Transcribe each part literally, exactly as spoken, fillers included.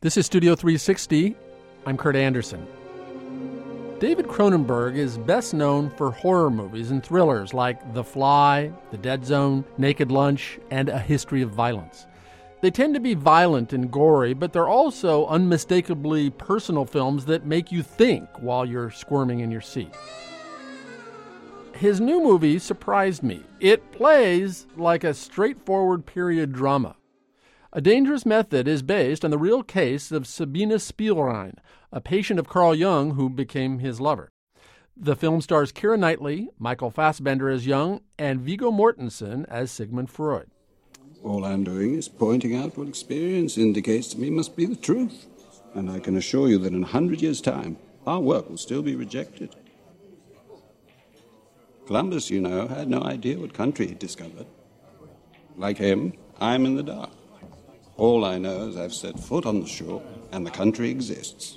This is Studio three sixty. I'm Kurt Anderson. David Cronenberg is best known for horror movies and thrillers like The Fly, The Dead Zone, Naked Lunch, and A History of Violence. They tend to be violent and gory, but they're also unmistakably personal films that make you think while you're squirming in your seat. His new movie surprised me. It plays like a straightforward period drama. A Dangerous Method is based on the real case of Sabina Spielrein, a patient of Carl Jung who became his lover. The film stars Keira Knightley, Michael Fassbender as Jung, and Viggo Mortensen as Sigmund Freud. All I'm doing is pointing out what experience indicates to me must be the truth. And I can assure you that in a hundred years' time, our work will still be rejected. Columbus, you know, had no idea what country he'd discovered. Like him, I'm in the dark. All I know is I've set foot on the shore, and the country exists.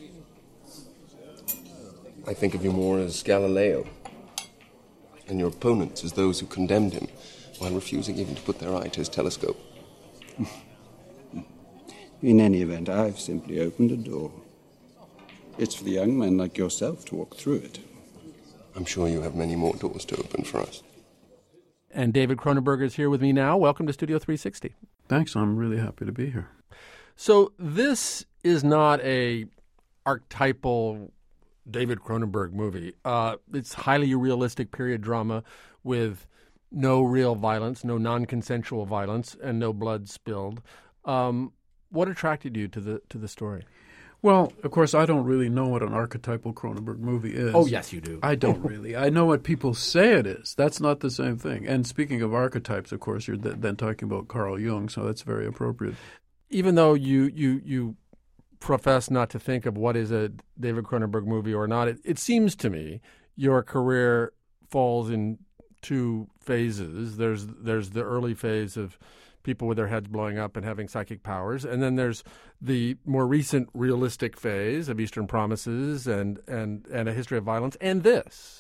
I think of you more as Galileo, and your opponents as those who condemned him, while refusing even to put their eye to his telescope. In any event, I've simply opened a door. It's for the young men like yourself to walk through it. I'm sure you have many more doors to open for us. And David Cronenberg is here with me now. Welcome to Studio three sixty. Thanks. I'm really happy to be here. So this is not a archetypal David Cronenberg movie. Uh, it's highly realistic period drama with no real violence, no non-consensual violence, and no blood spilled. Um, what attracted you to the to the story? Well, of course, I don't really know what an archetypal Cronenberg movie is. Oh, yes, you do. I don't really. I know what people say it is. That's not the same thing. And speaking of archetypes, of course, you're th- then talking about Carl Jung, so that's very appropriate. Even though you you you profess not to think of what is a David Cronenberg movie or not, it, it seems to me your career falls in two phases. There's there's the early phase of people with their heads blowing up and having psychic powers. And then there's the more recent realistic phase of Eastern Promises and, and, and A History of Violence, and this.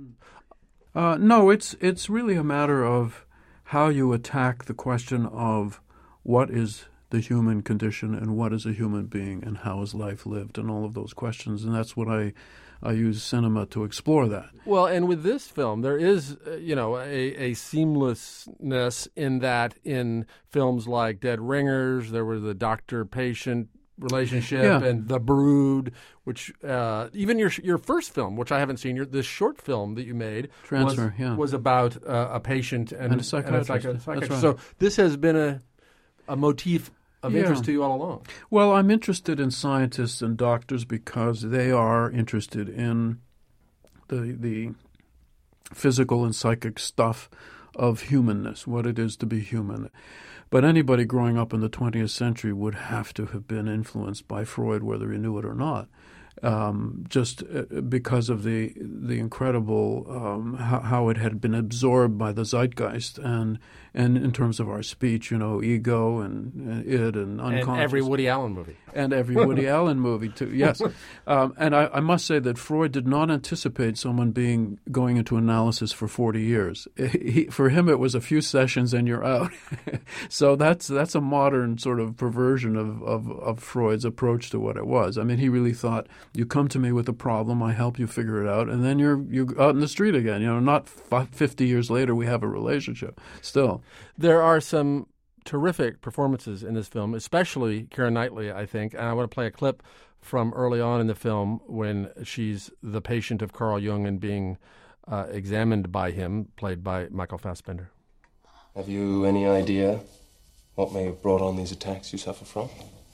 Uh, no, it's it's really a matter of how you attack the question of what is the human condition and what is a human being and how is life lived and all of those questions. And that's what I, I use cinema to explore that. Well, and with this film, there is, uh, you know, a, a seamlessness in that in films like Dead Ringers, there was the doctor-patient relationship yeah. and The Brood, which uh, even your your first film, which I haven't seen, your this short film that you made Transfer, was, yeah. was about uh, a patient and, and a psychiatrist. And a psychi- psychiatrist. That's right. So this has been a, a motif of Yeah. interest to you all along. Well, I'm interested in scientists and doctors because they are interested in the the physical and psychic stuff of humanness, what it is to be human. But anybody growing up in the twentieth century would have to have been influenced by Freud, whether he knew it or not. Um, just because of the the incredible um, how, how it had been absorbed by the zeitgeist, and and in terms of our speech, you know, ego and, and id and unconscious. And every Woody Allen movie. And every Woody Allen movie, too, yes. Um, and I, I must say that Freud did not anticipate someone being going into analysis for forty years. He, for him, it was a few sessions and you're out. So that's that's a modern sort of perversion of, of, of Freud's approach to what it was. I mean, he really thought, you come to me with a problem, I help you figure it out, and then you're you're out in the street again. You know, not fifty years later we have a relationship still. There are some terrific performances in this film, especially Keira Knightley, I think. And I want to play a clip from early on in the film when she's the patient of Carl Jung and being uh, examined by him, played by Michael Fassbender. Have you any idea what may have brought on these attacks you suffer from?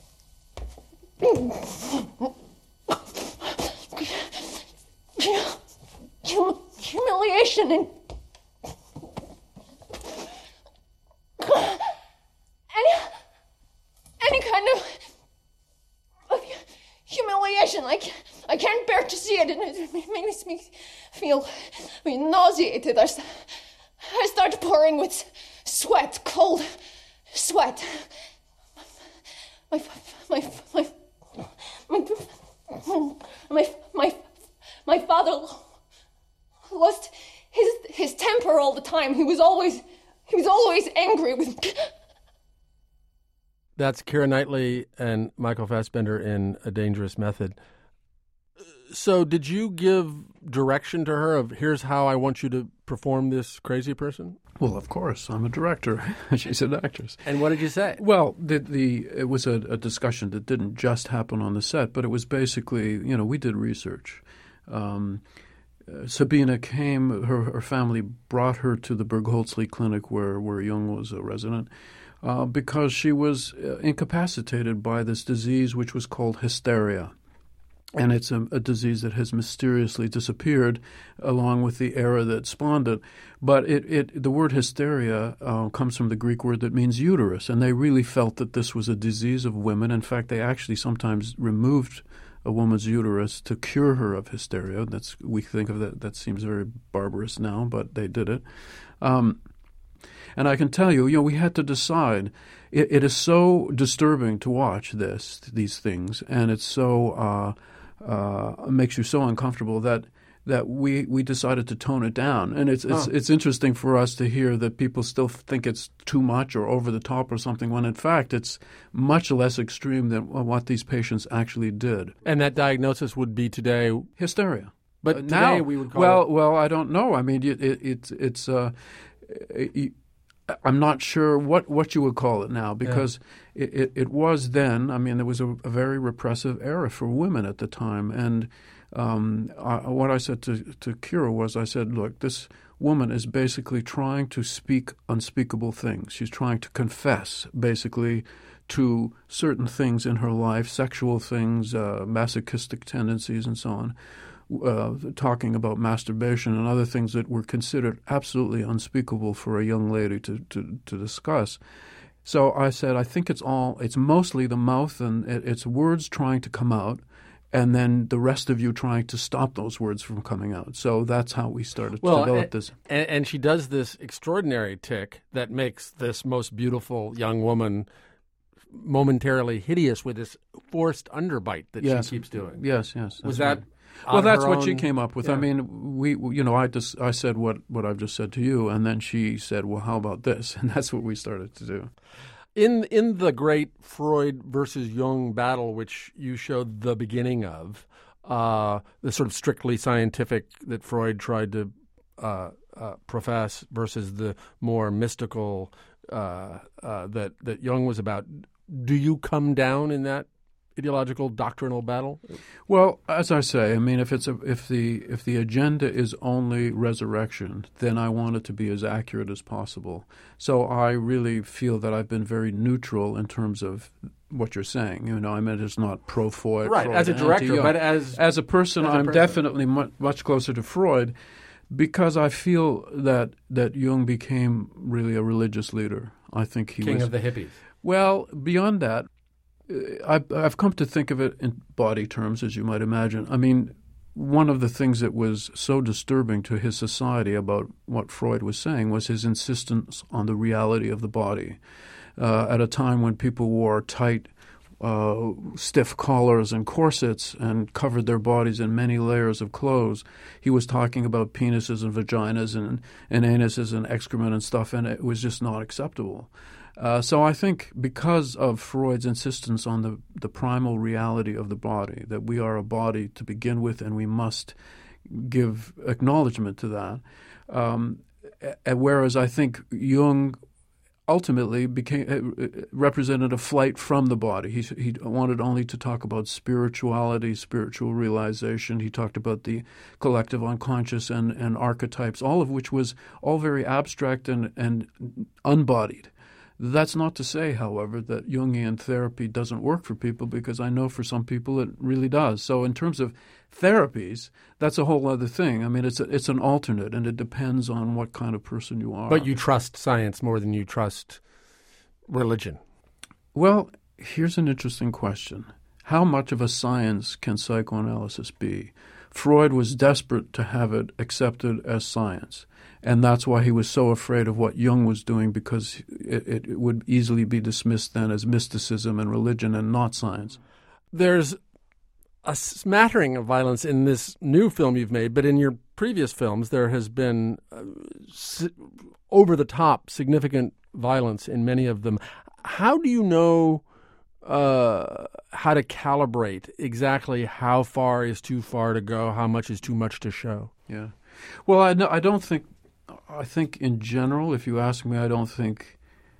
Humiliation and any any kind of, of humiliation. Like I can't bear to see it, and it makes me feel I mean, nauseated. I, I start pouring with sweat, cold sweat. My my my my my my, my father lost his his temper all the time. He was always he was always angry with me. That's Keira Knightley and Michael Fassbender in A Dangerous Method. So did you give direction to her of, here's how I want you to perform this crazy person? Well, of course. I'm a director. She's an actress. And what did you say? Well, the, the it was a, a discussion that didn't just happen on the set, but it was basically, you know, we did research. Um, uh, Sabina came, her, her family brought her to the Bergholzli Clinic where, where Jung was a resident uh, because she was uh, incapacitated by this disease which was called hysteria. And it's a, a disease that has mysteriously disappeared along with the era that spawned it. But it, it the word hysteria uh, comes from the Greek word that means uterus, and they really felt that this was a disease of women. In fact, they actually sometimes removed a woman's uterus to cure her of hysteria. That's we think of that. That seems very barbarous now, but they did it. Um, and I can tell you, you know, we had to decide. It, it is so disturbing to watch this, these things, and it's so. Uh, Uh, makes you so uncomfortable that that we, we decided to tone it down. And it's it's, oh. it's interesting for us to hear that people still think it's too much or over the top or something, when in fact it's much less extreme than what these patients actually did. And that diagnosis would be today? Hysteria. But uh, today now, we would call well, it... Well, I don't know. I mean, it, it, it's it's uh, it, I'm not sure what, what you would call it now, because yeah. it, it, it was then, I mean, there was a, a very repressive era for women at the time. And um, I, what I said to, to Keira was, I said, look, this woman is basically trying to speak unspeakable things. She's trying to confess, basically, to certain things in her life, sexual things, uh, masochistic tendencies, and so on. Uh, talking about masturbation and other things that were considered absolutely unspeakable for a young lady to, to, to discuss. So I said, I think it's all, it's mostly the mouth and it, it's words trying to come out, and then the rest of you trying to stop those words from coming out. So that's how we started well, to develop and, this. And, and she does this extraordinary tick that makes this most beautiful young woman momentarily hideous with this forced underbite that yes. she keeps doing. Yes, yes. Was that... Right. Well, that's what own, she came up with. Yeah. I mean, we, you know, I just I said what, what I've just said to you, and then she said, "Well, how about this?" And that's what we started to do. In in the great Freud versus Jung battle, which you showed the beginning of, uh, the sort of strictly scientific that Freud tried to uh, uh, profess versus the more mystical uh, uh, that that Jung was about. Do you come down in that ideological doctrinal battle? Well, as I say, I mean, if it's a, if the if the agenda is only resurrection, then I want it to be as accurate as possible. So I really feel that I've been very neutral in terms of what you're saying. You know, I mean, it's not pro Freud, right? Freud, as a director, anti-Jung. but as as a person, as a I'm person. definitely much, much closer to Freud, because I feel that that Jung became really a religious leader. I think he king was of the hippies. Well, beyond that. I've, I've come to think of it in body terms, as you might imagine. I mean, one of the things that was so disturbing to his society about what Freud was saying was his insistence on the reality of the body. Uh, at a time when people wore tight, uh, stiff collars and corsets and covered their bodies in many layers of clothes, he was talking about penises and vaginas and, and anuses and excrement and stuff, and it was just not acceptable. Uh, so I think because of Freud's insistence on the, the primal reality of the body, that we are a body to begin with and we must give acknowledgement to that, um, whereas I think Jung ultimately became uh, represented a flight from the body. He, he wanted only to talk about spirituality, spiritual realization. He talked about the collective unconscious and, and archetypes, all of which was all very abstract and, and unbodied. That's not to say, however, that Jungian therapy doesn't work for people, because I know for some people it really does. So in terms of therapies, that's a whole other thing. I mean, it's a, it's an alternate, and it depends on what kind of person you are. But you trust science more than you trust religion. Well, here's an interesting question. How much of a science can psychoanalysis be? Freud was desperate to have it accepted as science. And that's why he was so afraid of what Jung was doing, because it, it would easily be dismissed then as mysticism and religion and not science. There's a smattering of violence in this new film you've made, but in your previous films there has been uh, si- over-the-top significant violence in many of them. How do you know uh, how to calibrate exactly how far is too far to go, how much is too much to show. Yeah. Well, I, no, I don't think, I think in general, if you ask me, I don't think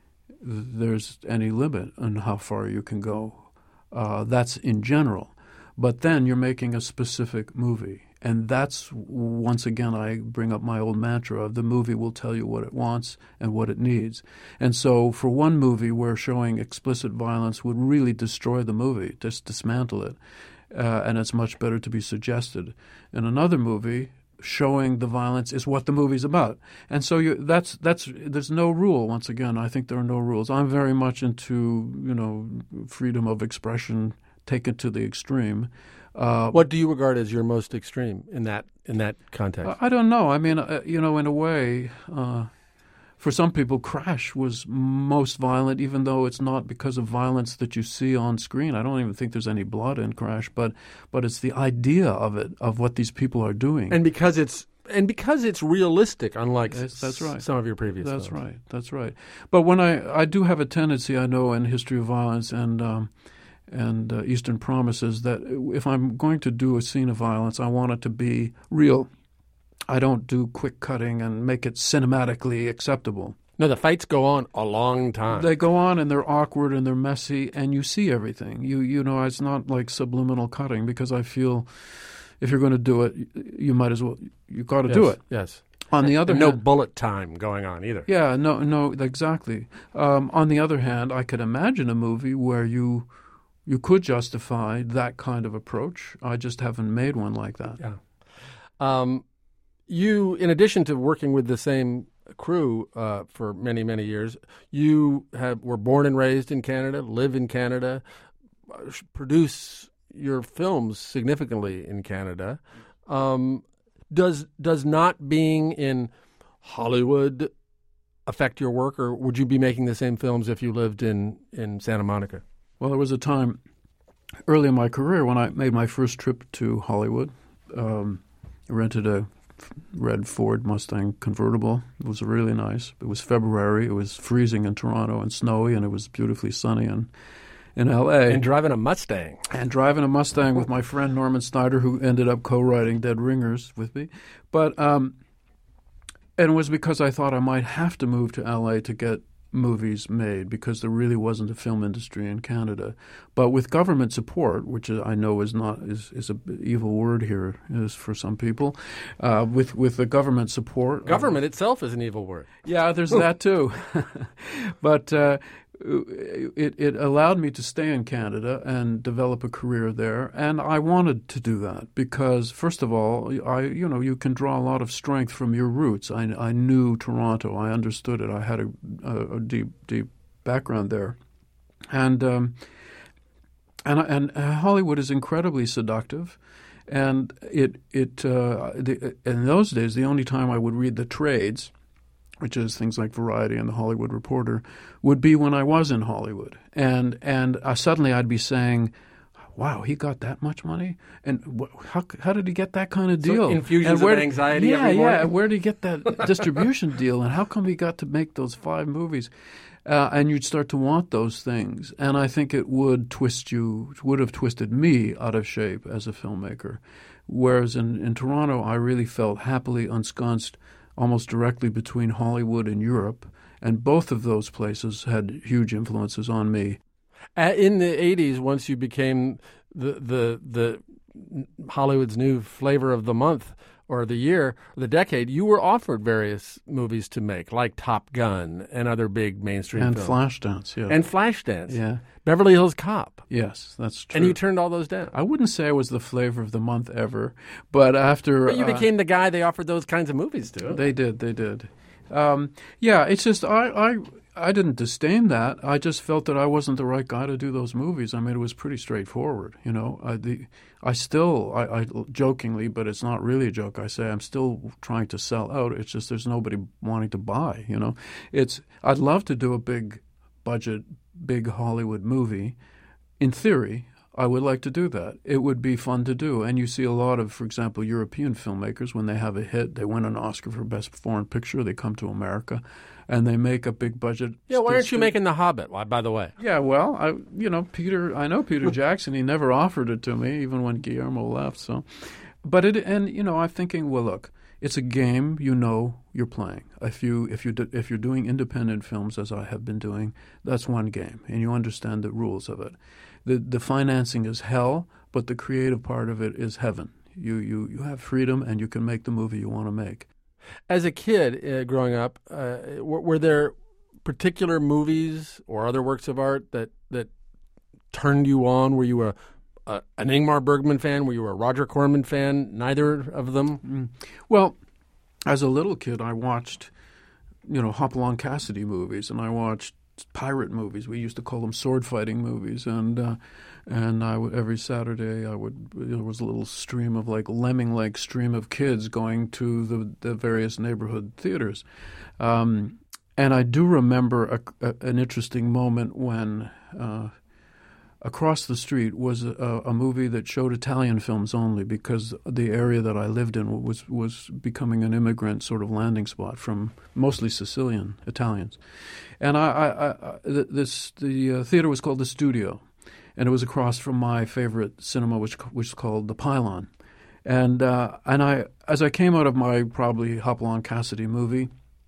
there's any limit on how far you can go. Uh, that's in general. But then you're making a specific movie. And that's, once again, I bring up my old mantra of the movie will tell you what it wants and what it needs. And so for one movie where showing explicit violence would really destroy the movie, just dismantle it, uh, and it's much better to be suggested. In another movie, showing the violence is what the movie's about. And so you, that's that's there's no rule. Once again, I think there are no rules. I'm very much into, you know, freedom of expression taken to the extreme. Uh, what do you regard as your most extreme in that in that context? I don't know. I mean, uh, you know, in a way, uh, for some people, Crash was most violent, even though it's not because of violence that you see on screen. I don't even think there's any blood in Crash, but but it's the idea of it, of what these people are doing, and because it's and because it's realistic, unlike that's, that's right. some of your previous. That's films. right. That's right. But when I I do have a tendency, I know, in History of Violence and. Um, and uh, Eastern Promises, that if I'm going to do a scene of violence, I want it to be real. I don't do quick cutting and make it cinematically acceptable. No, the fights go on a long time. They go on and they're awkward and they're messy, and you see everything. You you know, it's not like subliminal cutting, because I feel if you're going to do it, you might as well, you got to yes, do it. Yes. On the other and no hand, bullet time going on either. Yeah, no, no, exactly. Um, on the other hand, I could imagine a movie where you you could justify that kind of approach. I just haven't made one like that. Yeah. Um, you, in addition to working with the same crew uh, for many, many years, you have were born and raised in Canada, live in Canada, produce your films significantly in Canada. Um, does does not being in Hollywood affect your work, or would you be making the same films if you lived in, in Santa Monica? Well, there was a time early in my career when I made my first trip to Hollywood. Um, I rented a red Ford Mustang convertible. It was really nice. It was February. It was freezing in Toronto and snowy, and it was beautifully sunny in, in L A. And driving a Mustang. And driving a Mustang with my friend Norman Snyder, who ended up co-writing Dead Ringers with me. But um, and it was because I thought I might have to move to L A to get movies made, because there really wasn't a film industry in Canada. But with government support, which I know is not is, is an evil word here is for some people, uh, with with the government support, government uh, itself is an evil word. Yeah, there's that too. But uh, it it allowed me to stay in Canada and develop a career there, and I wanted to do that because, first of all, I you know you can draw a lot of strength from your roots. I I knew Toronto, I understood it, I had a, a, a deep deep background there, and um, and and Hollywood is incredibly seductive, and it it uh, the, in those days the only time I would read the trades, which is things like Variety and The Hollywood Reporter, would be when I was in Hollywood. And and uh, suddenly I'd be saying, wow, he got that much money? And wh- how how did he get that kind of deal? So infusions and where, of anxiety yeah, every morning? Yeah, where did he get that distribution deal? And how come he got to make those five movies? Uh, and you'd start to want those things. And I think it would twist you, would have twisted me out of shape as a filmmaker. Whereas in, in Toronto, I really felt happily ensconced almost directly between Hollywood and Europe, and both of those places had huge influences on me. In the eighties, once you became the the the Hollywood's new flavor of the month or the year, the decade, you were offered various movies to make, like Top Gun and other big mainstream and films. Flashdance, yeah, and Flashdance, yeah, Beverly Hills Cop. Yes, that's true. And you turned all those down. I wouldn't say I was the flavor of the month ever, but after but you uh, became the guy they offered those kinds of movies to. They did, they did. Um, yeah, it's just I, I I didn't disdain that. I just felt that I wasn't the right guy to do those movies. I mean, it was pretty straightforward, you know. I the I still I, I jokingly, but it's not really a joke. I say I'm still trying to sell out. It's just there's nobody wanting to buy, you know. It's I'd love to do a big budget, big Hollywood movie. In theory, I would like to do that. It would be fun to do. And you see a lot of, for example, European filmmakers, when they have a hit, they win an Oscar for Best Foreign Picture, they come to America, and they make a big budget. Yeah, why aren't you making The Hobbit, Why, by the way? Yeah, well, I, you know, Peter, I know Peter Jackson. He never offered it to me, even when Guillermo left. So, but it, and, you know, I'm thinking, well, look, it's a game you know you're playing. If you if you if you're doing independent films, as I have been doing, that's one game, and you understand the rules of it. The the financing is hell, but the creative part of it is heaven. You you you have freedom, and you can make the movie you want to make. As a kid uh, growing up, uh, were, were there particular movies or other works of art that that turned you on? Were you a Uh, an Ingmar Bergman fan? Were you a Roger Corman fan? Neither of them? Mm. Well, as a little kid, I watched, you know, Hopalong Cassidy movies, and I watched pirate movies. We used to call them sword fighting movies, and uh, and I would, every Saturday I would there was a little stream of like lemming-like stream of kids going to the, the various neighborhood theaters, um, and I do remember a, a, an interesting moment when. Uh, Across the street was a, a movie that showed Italian films only, because the area that I lived in was was becoming an immigrant sort of landing spot from mostly Sicilian Italians. And I, I, I this the uh, theater was called The Studio, and it was across from my favorite cinema, which which is called The Pylon. And uh, and I as I came out of my probably Hopalong Cassidy movie,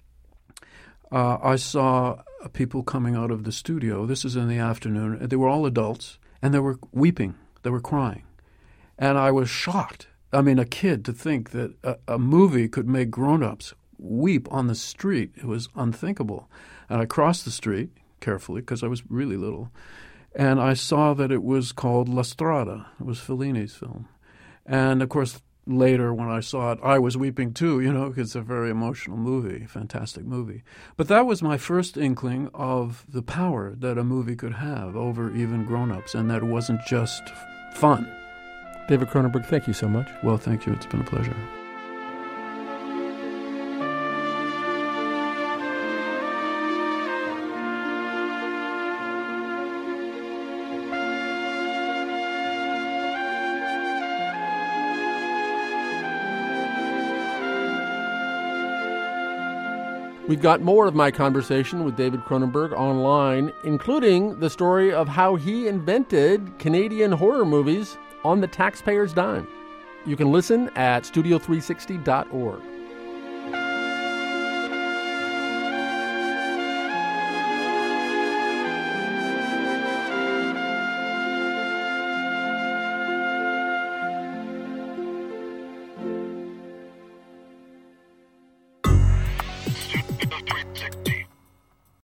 uh, I saw people coming out of the studio. This is in the afternoon. They were all adults, and they were weeping. They were crying. And I was shocked. I mean, a kid, to think that a, a movie could make grown-ups weep on the street. It was unthinkable. And I crossed the street carefully, because I was really little, and I saw that it was called La Strada. It was Fellini's film. And, of course, later when I saw it, I was weeping too, you know, because it's a very emotional movie, fantastic movie. But that was my first inkling of the power that a movie could have over even grown-ups, and that it wasn't just fun. David Cronenberg, thank you so much. Well, thank you. It's been a pleasure. We've got more of my conversation with David Cronenberg online, including the story of how he invented Canadian horror movies on the taxpayer's dime. You can listen at studio three sixty dot org.